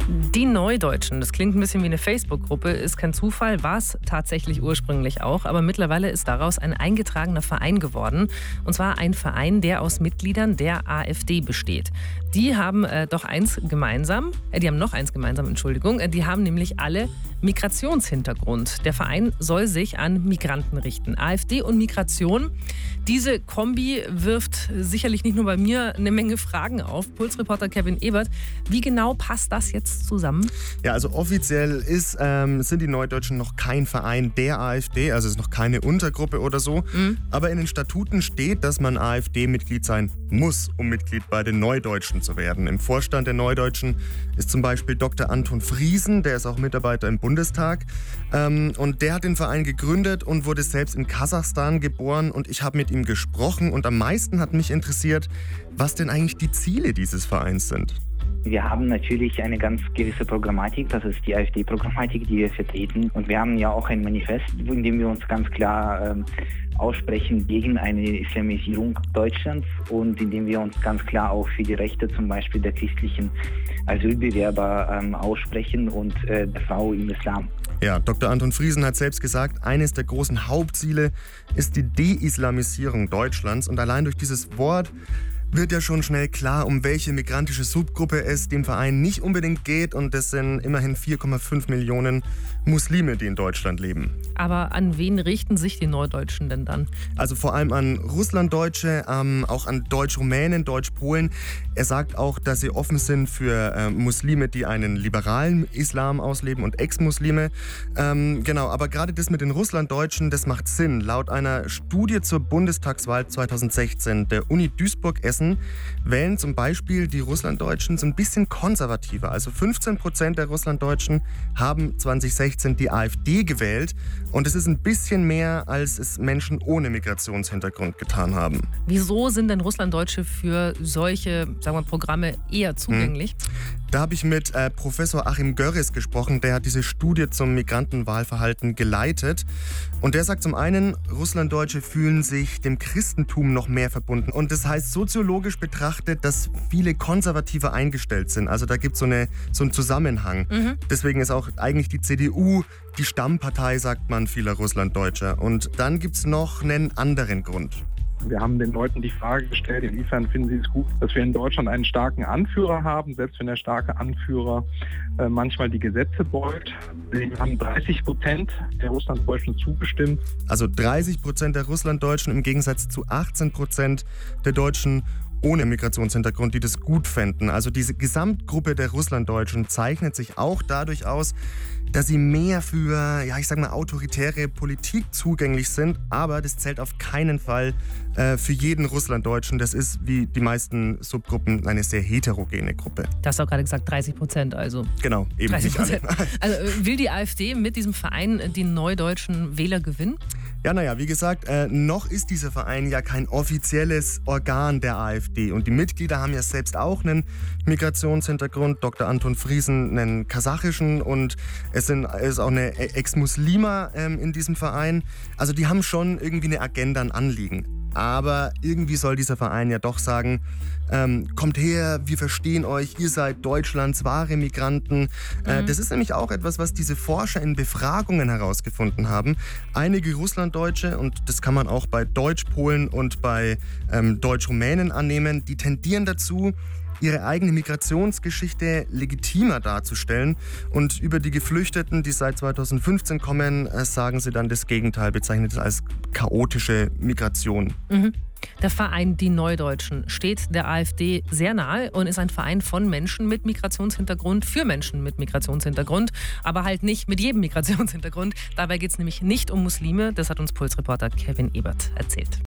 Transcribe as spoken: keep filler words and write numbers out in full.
Die Neudeutschen, das klingt ein bisschen wie eine Facebook-Gruppe, ist kein Zufall, war es tatsächlich ursprünglich auch, aber mittlerweile ist daraus ein eingetragener Verein geworden. Und zwar ein Verein, der aus Mitgliedern der AfD besteht. Die haben äh, doch eins gemeinsam, äh, die haben noch eins gemeinsam, Entschuldigung, äh, die haben nämlich alle Migrationshintergrund. Der Verein soll sich an Migranten richten. AfD und Migration, diese Kombi wirft sicherlich nicht nur bei mir eine Menge Fragen auf. Pulsreporter Kevin Ebert, wie genau passt das jetzt zusammen? Ja, also offiziell ist, ähm, sind die Neudeutschen noch kein Verein der AfD, also es ist noch keine Untergruppe oder so. Mhm. Aber in den Statuten steht, dass man AfD-Mitglied sein muss, um Mitglied bei den Neudeutschen zu werden. Im Vorstand der Neudeutschen ist zum Beispiel Doktor Anton Friesen, der ist auch Mitarbeiter im Bundestag. Ähm, und der hat den Verein gegründet und wurde selbst in Kasachstan geboren. Und ich habe mit ihm gesprochen und am meisten hat mich interessiert, was denn eigentlich die Ziele dieses Vereins sind. Wir haben natürlich eine ganz gewisse Programmatik, das ist die AfD-Programmatik, die wir vertreten. Und wir haben ja auch ein Manifest, in dem wir uns ganz klar ähm, aussprechen gegen eine Islamisierung Deutschlands und in dem wir uns ganz klar auch für die Rechte zum Beispiel der christlichen Asylbewerber ähm, aussprechen und äh, der Frau im Islam. Ja, Doktor Anton Friesen hat selbst gesagt, eines der großen Hauptziele ist die De-Islamisierung Deutschlands. Und allein durch dieses Wort wird ja schon schnell klar, um welche migrantische Subgruppe es dem Verein nicht unbedingt geht. Und das sind immerhin vier Komma fünf Millionen Muslime, die in Deutschland leben. Aber an wen richten sich die Neudeutschen denn dann? Also vor allem an Russlanddeutsche, ähm, auch an Deutsch-Rumänen, Deutsch-Polen. Er sagt auch, dass sie offen sind für äh, Muslime, die einen liberalen Islam ausleben und Ex-Muslime. Ähm, genau, aber gerade das mit den Russlanddeutschen, das macht Sinn. Laut einer Studie zur Bundestagswahl zweitausendsechzehn der Uni Duisburg-Essen wählen zum Beispiel die Russlanddeutschen so ein bisschen konservativer. Also fünfzehn Prozent der Russlanddeutschen haben zweitausendsechzehn die AfD gewählt. Und es ist ein bisschen mehr, als es Menschen ohne Migrationshintergrund getan haben. Wieso sind denn Russlanddeutsche für solche, sagen wir, Programme eher zugänglich? Hm. Da habe ich mit äh, Professor Achim Görres gesprochen, der hat diese Studie zum Migrantenwahlverhalten geleitet. Und der sagt zum einen, Russlanddeutsche fühlen sich dem Christentum noch mehr verbunden. Und das heißt soziologisch betrachtet, dass viele konservativer eingestellt sind. Also da gibt so es so einen Zusammenhang. Mhm. Deswegen ist auch eigentlich die C D U die Stammpartei, sagt man, vieler Russlanddeutscher. Und dann gibt es noch einen anderen Grund. Wir haben den Leuten die Frage gestellt, inwiefern finden sie es gut, dass wir in Deutschland einen starken Anführer haben, selbst wenn der starke Anführer äh, manchmal die Gesetze beugt. Wir haben dreißig Prozent der Russlanddeutschen zugestimmt. Also dreißig Prozent der Russlanddeutschen im Gegensatz zu achtzehn Prozent der Deutschen ohne Migrationshintergrund, die das gut fänden. Also diese Gesamtgruppe der Russlanddeutschen zeichnet sich auch dadurch aus, dass sie mehr für, ja, ich sag mal, autoritäre Politik zugänglich sind. Aber das zählt auf keinen Fall äh, für jeden Russlanddeutschen. Das ist, wie die meisten Subgruppen, eine sehr heterogene Gruppe. Du hast auch gerade gesagt dreißig Prozent, also. Genau, eben dreißig Prozent. Nicht alle. Also will die AfD mit diesem Verein die neudeutschen Wähler gewinnen? Ja, naja, wie gesagt, äh, noch ist dieser Verein ja kein offizielles Organ der AfD. Und die Mitglieder haben ja selbst auch einen Migrationshintergrund. Doktor Anton Friesen einen kasachischen und es sind, ist auch eine Ex-Muslima ähm, in diesem Verein. Also die haben schon irgendwie eine Agenda, ein Anliegen. Aber irgendwie soll dieser Verein ja doch sagen, ähm, kommt her, wir verstehen euch, ihr seid Deutschlands wahre Migranten. Äh, mhm. Das ist nämlich auch etwas, was diese Forscher in Befragungen herausgefunden haben. Einige Russlanddeutsche, und das kann man auch bei Deutsch-Polen und bei ähm, Deutsch-Rumänen annehmen, die tendieren dazu, ihre eigene Migrationsgeschichte legitimer darzustellen. Und über die Geflüchteten, die seit zweitausendfünfzehn kommen, sagen sie dann das Gegenteil, bezeichnet es als chaotische Migration. Mhm. Der Verein Die Neudeutschen steht der AfD sehr nahe und ist ein Verein von Menschen mit Migrationshintergrund für Menschen mit Migrationshintergrund, aber halt nicht mit jedem Migrationshintergrund. Dabei geht es nämlich nicht um Muslime, das hat uns Pulsreporter Kevin Ebert erzählt.